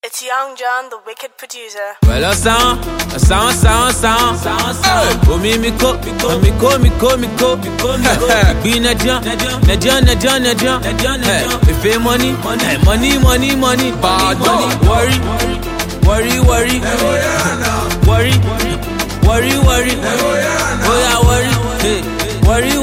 It's Young John, the wicked producer. Well, sound. Oh, me go. Be Najan. If it money. Bad dog. Worry. Oh yeah, worry. Hey, worry.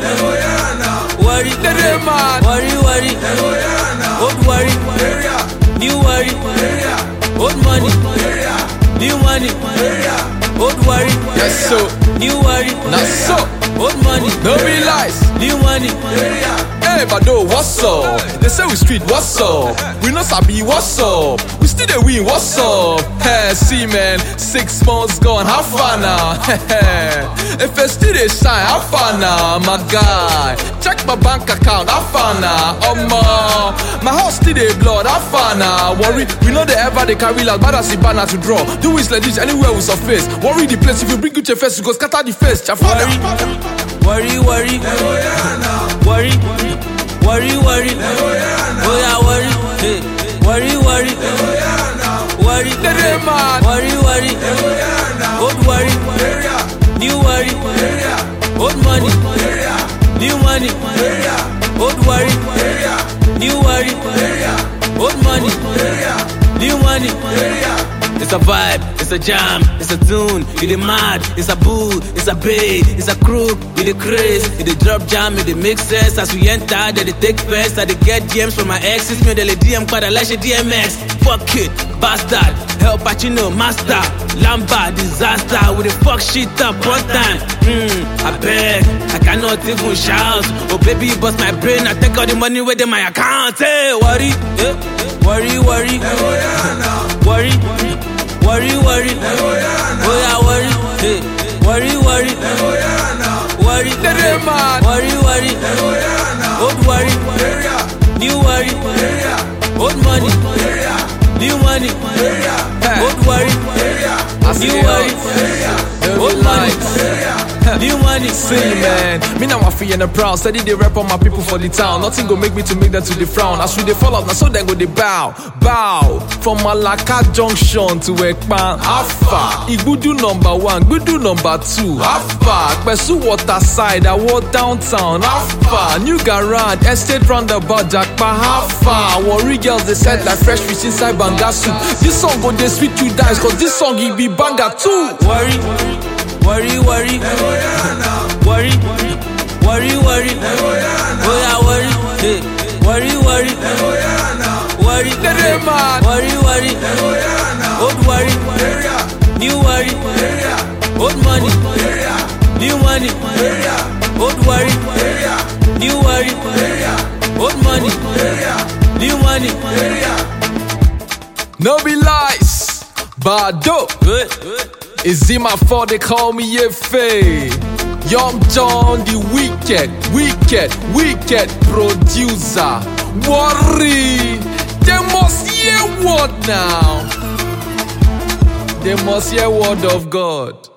Old worry. New worry. Old money. New money. Old worry. Yes, so. New worry. Not so. Old money. No be lies. New money. Hey, Bado, what's up? They say we street, what's up? We not sabi, what's up? We still the win, what's up? Hey, see man, 6 months gone, how far now? If I still they shine, how far now, my guy? Check my bank account, how far now? My house still they blood, how far now? Worry, we know they ever they carry like bad as a banner to draw. Do it like this anywhere we surface. Worry the place, if you bring good your face, you go scatter the face. Worry. Oh yeah, worry. Hey, worry. Old worry. New worry. Old money. New money. Old worry. New worry. Old money. New money. It's a vibe, it's a jam, it's a tune, it's a mad, it's a boo, it's a bait, it's a crook, it's a craze, it's a drop jam, it's a mix sense. As we enter, they take first, I get DMs from my exes, me they DM quite a lash DMX. Fuck it, bastard, El Pacino, master, Lamba, disaster, with the fuck shit up one time. I beg, I cannot even shout. Oh baby, you bust my brain, I take all the money within my account. Hey, worry. Oh yeah, worry. Hey, worry. Old worry. New worry. Old money. New money. Old worry. New worry. Old money. New money. See man, me now I feel and proud. Steady they rap on my people for the town. Nothing go make me to make them to the frown. As we they fall out, now so then go they bow. From Malaka Junction to Ekpan. Alpha, Igudu number 1, Gudu number 2. Alpha, Besu water side, I walk downtown. Alpha, New Garage, Estate roundabout, Jackpa. Alpha, Worry girls they said like fresh fish inside banga soup. This song go they sweet you dice, cause this song it be banga too. Worry. Oh yeah, worry. Hey, worry. Old worry. New worry. Old money. New money. Old worry. New worry. Old money. New money. No be lies, Bado. Is it my fault they call me Efe? Young John, the wicked producer. Worry, they must hear word now. They must hear word of God.